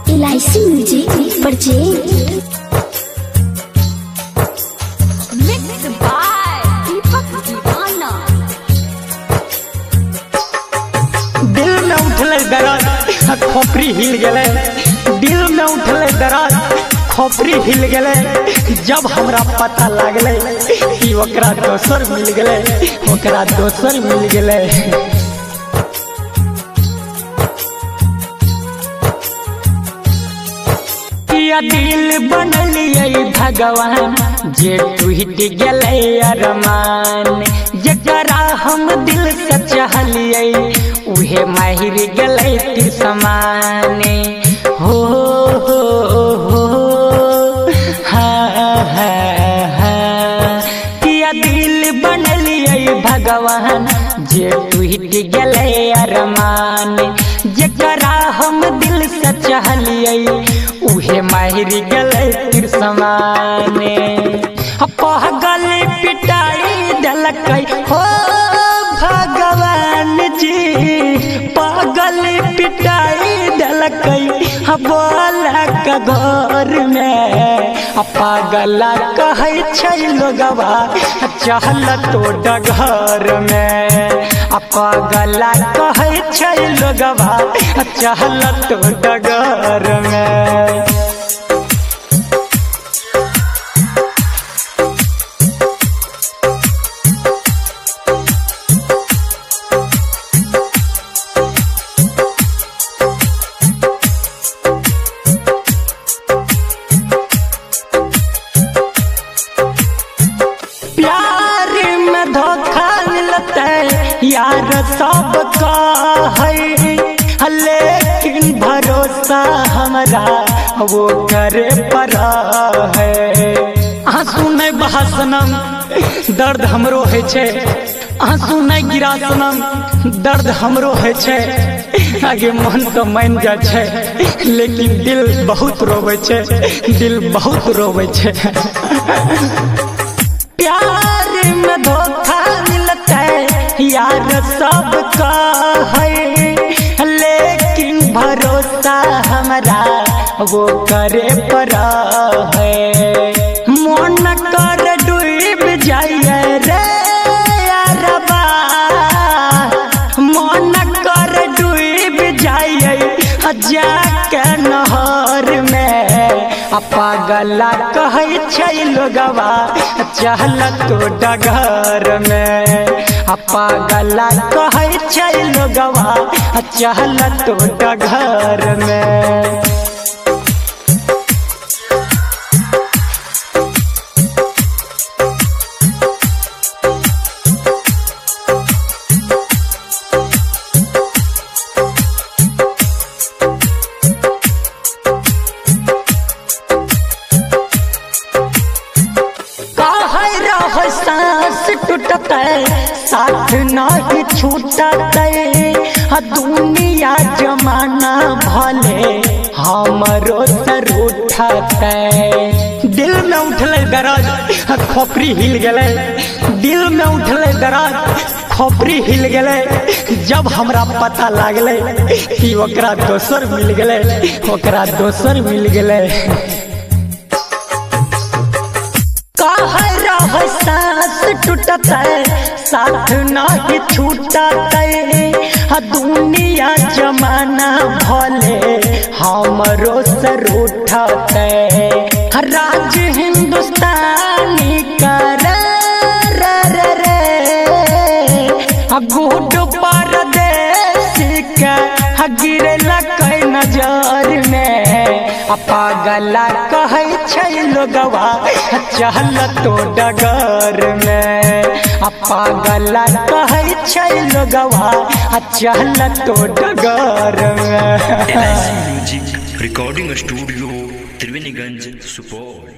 LIC Music present Mixed by Deepak Divana। दिल में उठले दर्द खोपड़ी हिल गले, दिल में उठले दर्द खोपड़ी हिल गले। जब हमरा पता लागले कि ओकरा दोसर मिल गले, ओकरा दोसर मिल गले। या दिल बनलिए भगवान जे टूट गले अरमान, जकरा हम दिल से चाहलिए उहे माहिर गले तिर समाने। हो या दिल बनलिए भगवान जे टूट गले अरमान, जकरा हम दिल से चाहलिए उहे माहिर गले तिर समाने। पहगल पिटाई दलकै हो भगवान जी, पागल पिटाई दलकै बोला का घर में। पागल कहै छै लोगवा चहल तो डगर में। पागल कहै छै लोगवा चहल तो डगर में। यार सबका है लेकिन भरोसा हमरा वो करे पर है। आंसू नहीं बहा सनम दर्द हमरो है छे, आंसू नहीं गिरा सनम दर्द हमरो है छे। आगे मन तो मान जा छे लेकिन दिल बहुत रोवे छे, दिल बहुत रोवे छे। प्यार में धोखा यार सबका है लेकिन भरोसा हमरा वो करे पर है। मन कर डूब जाइए रे यारबा, मन कर डूब जाइए जाके नहर में। पागल कहै छै लोगवा चहल तो डगर में। पागल कहै छै लोगवा चहल तो डगर में। सांस टूटते साथ नहीं छूटते, दुनिया जमाना भले हमरो सर उठते। दिल में उठले दर्द खोपड़ी हिल गले, दिल में उठले दर्द खोपड़ी हिल गले। जब हमरा पता लागले कि ओकरा दोसर मिल गले, ओकरा दोसर मिल गले। सांस टूटते साथ नहीं छूटते, दुनिया जमाना भले हमरो सर उठते। राज हिंदुस्तानी कर रे गुड परदेसी के गिरला कई नजर में। पागल कहै छै लोगवा चहल तो डगर में। पागल कहै छै लोगवा चहल तो डगर में। LIC Music Recording Studio, Triveniganj, Supaul.